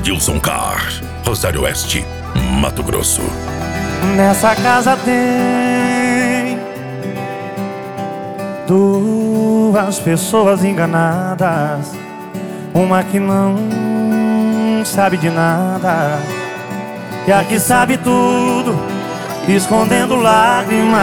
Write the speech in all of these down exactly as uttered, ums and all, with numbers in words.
Adilson Car, Rosário Oeste, Mato Grosso. Nessa casa tem duas pessoas enganadas, uma que não sabe de nada e a que sabe tudo, escondendo lágrimas.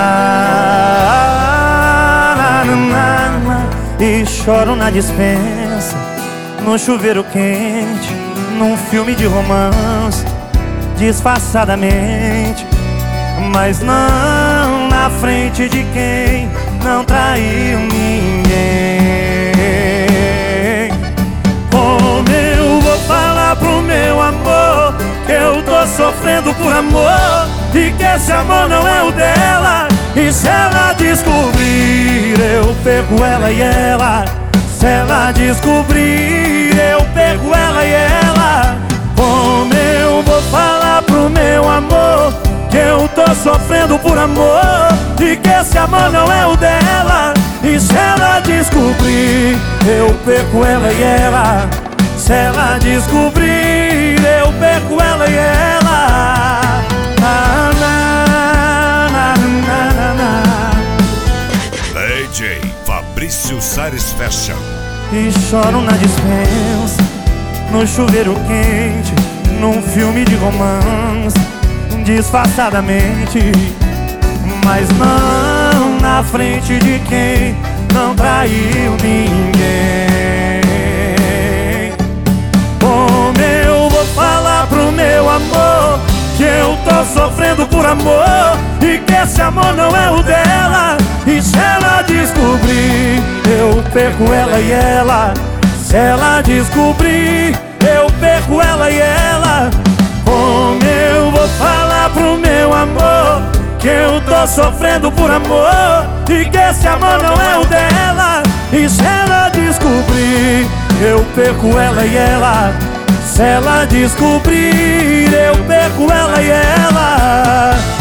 E choro na dispensa, no chuveiro quente, num filme de romance, disfarçadamente, mas não na frente de quem não traiu ninguém. Como eu vou falar pro meu amor que eu tô sofrendo por amor e que esse amor não é o dela? E se ela descobrir, eu pego ela e ela. Se ela descobrir, eu pego ela e ela. Como eu vou falar pro meu amor que eu tô sofrendo por amor e que esse amor não é o dela? E se ela descobrir, eu perco ela e ela. Se ela descobrir, eu perco ela e ela. Ah, na, na, na, na, na. D J Fabrício Sares Fashion. E choro na dispensa, no chuveiro quente, num filme de romance, disfarçadamente, mas não na frente de quem não traiu ninguém. Como eu vou falar pro meu amor que eu tô sofrendo por amor e que esse amor não é o dela? E se ela descobrir, eu perco ela e ela. Se ela descobrir, eu perco ela e ela. Como eu vou falar pro meu amor que eu tô sofrendo por amor e que esse amor não é o dela? E se ela descobrir, eu perco ela e ela. Se ela descobrir, eu perco ela e ela.